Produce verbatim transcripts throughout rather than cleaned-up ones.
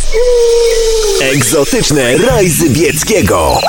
Egzotyczne rajzy Bieckiego.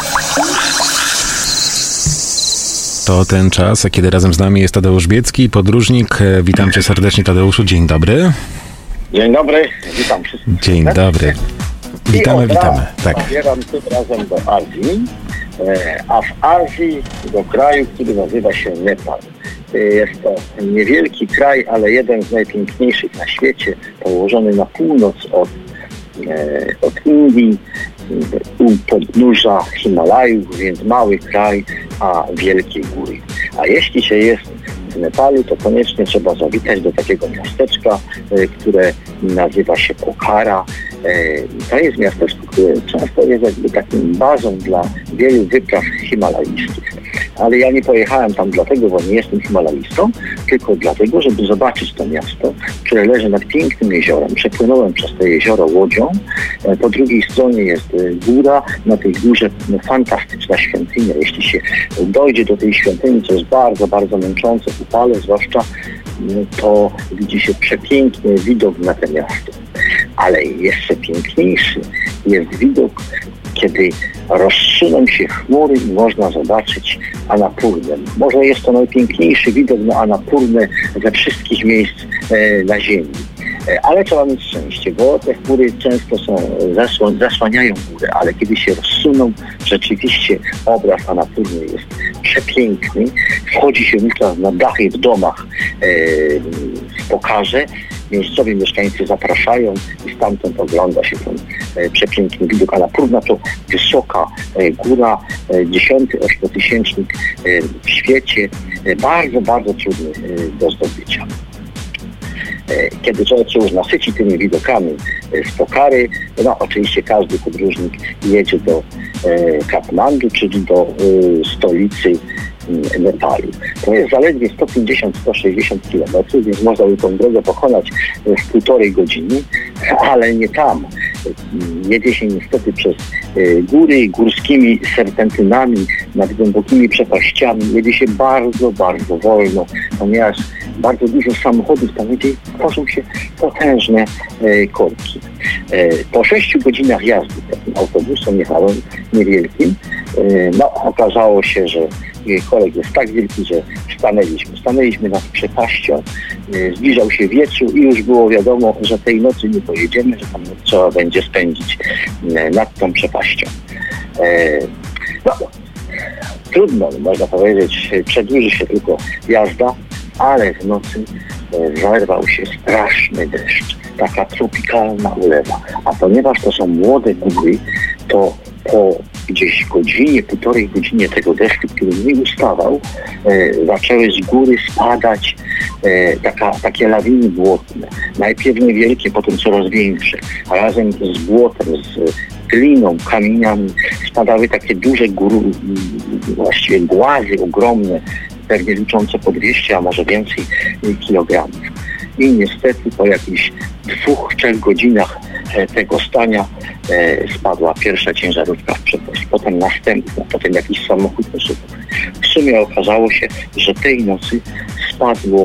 To ten czas, kiedy razem z nami jest Tadeusz Biecki, podróżnik. Witam cię serdecznie, Tadeuszu. Dzień dobry. Dzień dobry, witam wszystkich. Dzień dobry. Witamy, witamy. Tak. Zabieram tym razem do Azji, a w Azji do kraju, który nazywa się Nepal. Jest to niewielki kraj, ale jeden z najpiękniejszych na świecie, położony na północ od, od Indii, u podnóża Himalajów, więc mały kraj, a wielkie góry. A jeśli się jest w Nepalu, to koniecznie trzeba zawitać do takiego miasteczka, które nazywa się Pokhara. To jest miasteczko, które często jest jakby taką bazą dla wielu wypraw himalajskich. Ale ja nie pojechałem tam dlatego, bo nie jestem himalajstą, tylko dlatego, żeby zobaczyć to miasto, które leży nad pięknym jeziorem. Przepłynąłem przez to jezioro łodzią. Po drugiej stronie jest góra. Na tej górze no, fantastyczna świątynia. Jeśli się dojdzie do tej świątyni, co jest bardzo, bardzo męczące w upale zwłaszcza, to widzi się przepiękny widok na to miasto. Ale jeszcze piękniejszy jest widok, kiedy rozsuną się chmury i można zobaczyć Annapurnę. Może jest to najpiękniejszy widok na Annapurnę ze wszystkich miejsc e, na Ziemi. E, ale trzeba mieć szczęście, bo te chmury często są zasła- zasłaniają górę, ale kiedy się rozsuną, rzeczywiście obraz Annapurny jest przepiękny. Wchodzi się wówczas na dachy w domach e, w Pokharze. Miejscowi mieszkańcy zapraszają i stamtąd ogląda się ten e, przepiękny widok. Annapurna to wysoka e, góra, e, dziesiąty ośmiotysięcznik e, w świecie, e, bardzo, bardzo trudny e, do zdobycia. E, kiedy człowiek się już nasyci tymi widokami e, z Pokhary, no oczywiście każdy podróżnik jedzie do e, Katmandu, czyli do e, stolicy Nepalu. To jest zaledwie sto pięćdziesiąt do stu sześćdziesięciu kilometrów, więc można by tą drogę pokonać w półtorej godziny, ale nie tam. Jedzie się niestety przez góry, górskimi serpentynami, nad głębokimi przepaściami. Jedzie się bardzo, bardzo wolno, ponieważ bardzo dużo samochodów tam jedzie i tworzą się potężne korki. Po sześciu godzinach jazdy takim autobusem jechałem niewielkim. No, okazało się, że korek jest tak wielki, że stanęliśmy. Stanęliśmy nad przepaścią, zbliżał się wieczór i już było wiadomo, że tej nocy nie pojedziemy, że tam trzeba będzie spędzić nad tą przepaścią. No, trudno, można powiedzieć, przedłuży się tylko jazda, ale w nocy zerwał się straszny deszcz, taka tropikalna ulewa. A ponieważ to są młode góry, to po gdzieś godzinie, półtorej godzinie tego deszczu, który nie ustawał, e, zaczęły z góry spadać e, taka, takie lawiny błotne. Najpierw niewielkie, potem coraz większe. A razem z błotem, z gliną, kamieniami spadały takie duże góry, właściwie głazy ogromne, pewnie liczące po dwieście, a może więcej kilogramów. I niestety po jakichś dwóch, trzech godzinach tego stania e, spadła pierwsza ciężarówka w przepaść, potem następna, potem jakiś samochód osobowy. W sumie okazało się, że tej nocy spadło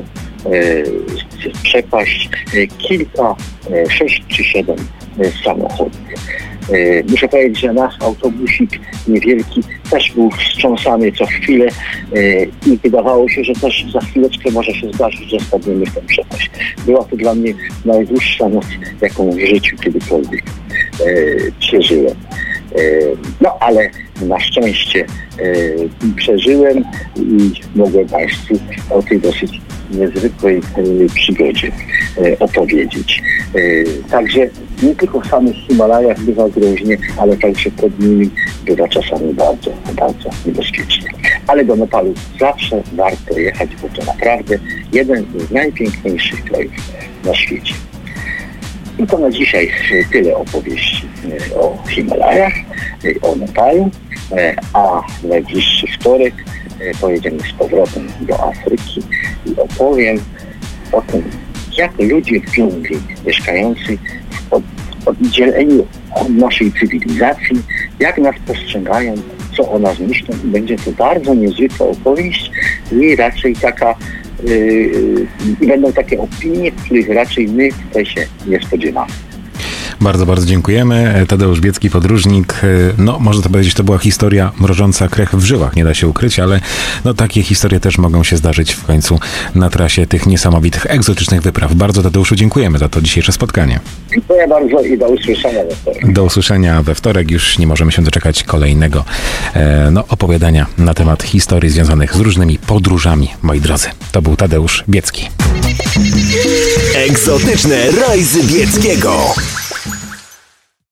e, w przepaść e, kilka, e, sześć czy siedem e, samochodów. E, muszę powiedzieć, że nasz autobusik niewielki też był wstrząsany co chwilę e, i wydawało się, że też za chwileczkę może się zdarzyć, że spadniemy w tę przepaść. Była to dla mnie najdłuższa noc, jaką w życiu kiedykolwiek e, przeżyłem. E, no ale na szczęście e, przeżyłem i mogłem Państwu o tej dosyć niezwykłej e, przygodzie e, opowiedzieć. E, także nie tylko w samych Himalajach bywa groźnie, ale także pod nimi bywa czasami bardzo, bardzo niebezpiecznie. Ale do Nepalu zawsze warto jechać, bo to naprawdę jeden z najpiękniejszych krajów na świecie. I to na dzisiaj tyle opowieści o Himalajach, o Nepalu, a w najbliższy wtorek pojedziemy z powrotem do Afryki i opowiem o tym, jak ludzie w dżungli mieszkający w oddzieleniu od naszej cywilizacji, jak nas postrzegają, co o nas myślą. I będzie to bardzo niezwykła opowieść i raczej taka i będą takie opinie, których raczej my tutaj się nie spodziewamy. Bardzo, bardzo dziękujemy. Tadeusz Biecki, podróżnik. No, można to powiedzieć, to była historia mrożąca krew w żyłach, nie da się ukryć, ale no takie historie też mogą się zdarzyć w końcu na trasie tych niesamowitych, egzotycznych wypraw. Bardzo, Tadeuszu, dziękujemy za to dzisiejsze spotkanie. Dziękuję bardzo i do usłyszenia we wtorek. Do usłyszenia we wtorek. Już nie możemy się doczekać kolejnego e, no, opowiadania na temat historii związanych z różnymi podróżami, moi drodzy. To był Tadeusz Biecki. Egzotyczne rajzy Bieckiego.